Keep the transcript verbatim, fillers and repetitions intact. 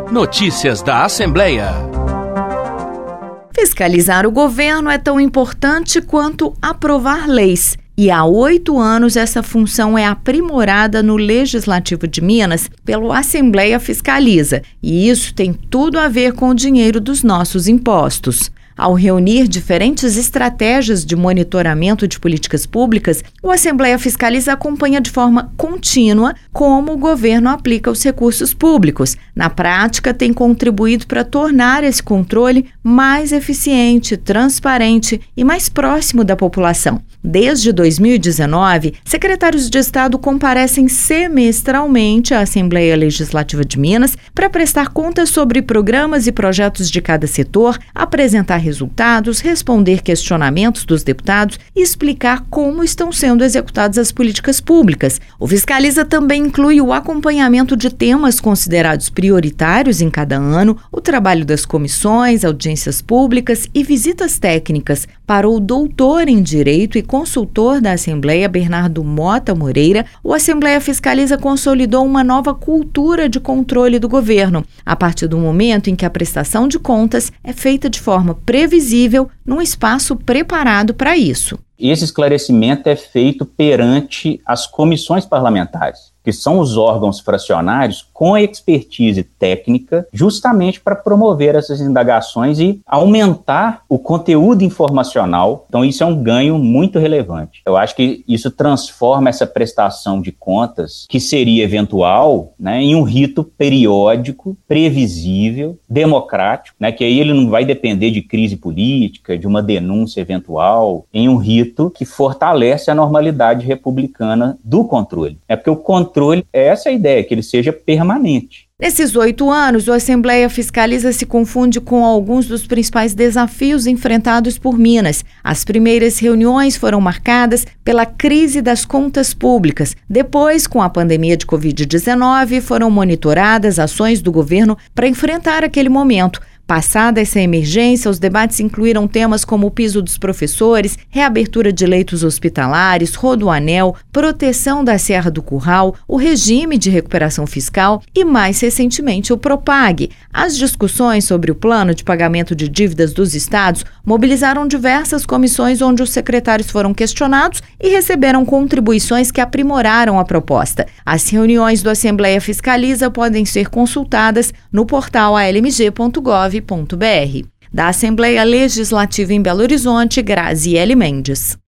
Notícias da Assembleia. Fiscalizar o governo é tão importante quanto aprovar leis. E há oito anos essa função é aprimorada no Legislativo de Minas pelo Assembleia Fiscaliza. E isso tem tudo a ver com o dinheiro dos nossos impostos. Ao reunir diferentes estratégias de monitoramento de políticas públicas, o Assembleia Fiscaliza acompanha de forma contínua como o governo aplica os recursos públicos. Na prática, tem contribuído para tornar esse controle mais eficiente, transparente e mais próximo da população. Desde dois mil e dezenove, secretários de Estado comparecem semestralmente à Assembleia Legislativa de Minas para prestar contas sobre programas e projetos de cada setor, apresentar resultados, responder questionamentos dos deputados e explicar como estão sendo executadas as políticas públicas. O Fiscaliza também inclui o acompanhamento de temas considerados prioritários em cada ano, o trabalho das comissões, audiências públicas e visitas técnicas. Para o doutor em Direito e consultor da Assembleia, Bernardo Mota Moreira, o Assembleia Fiscaliza consolidou uma nova cultura de controle do governo, a partir do momento em que a prestação de contas é feita de forma previsível, num espaço preparado para isso. Esse esclarecimento é feito perante as comissões parlamentares, que são os órgãos fracionários com a expertise técnica, justamente para promover essas indagações e aumentar o conteúdo informacional. Então, isso é um ganho muito relevante. Eu acho que isso transforma essa prestação de contas, que seria eventual, né, em um rito periódico, previsível, democrático, né, que aí ele não vai depender de crise política, de uma denúncia eventual, em um rito que fortalece a normalidade republicana do controle. É porque o controle, é essa a ideia, que ele seja permanente. Nesses oito anos, o Assembleia Fiscaliza se confunde com alguns dos principais desafios enfrentados por Minas. As primeiras reuniões foram marcadas pela crise das contas públicas. Depois, com a pandemia de covid dezenove, foram monitoradas ações do governo para enfrentar aquele momento. Passada essa emergência, os debates incluíram temas como o piso dos professores, reabertura de leitos hospitalares, Rodoanel, proteção da Serra do Curral, o regime de recuperação fiscal e, mais recentemente, o Propag. As discussões sobre o plano de pagamento de dívidas dos estados mobilizaram diversas comissões onde os secretários foram questionados e receberam contribuições que aprimoraram a proposta. As reuniões do Assembleia Fiscaliza podem ser consultadas no portal a l m g ponto gov ponto b r. Da Assembleia Legislativa em Belo Horizonte, Graziele Mendes.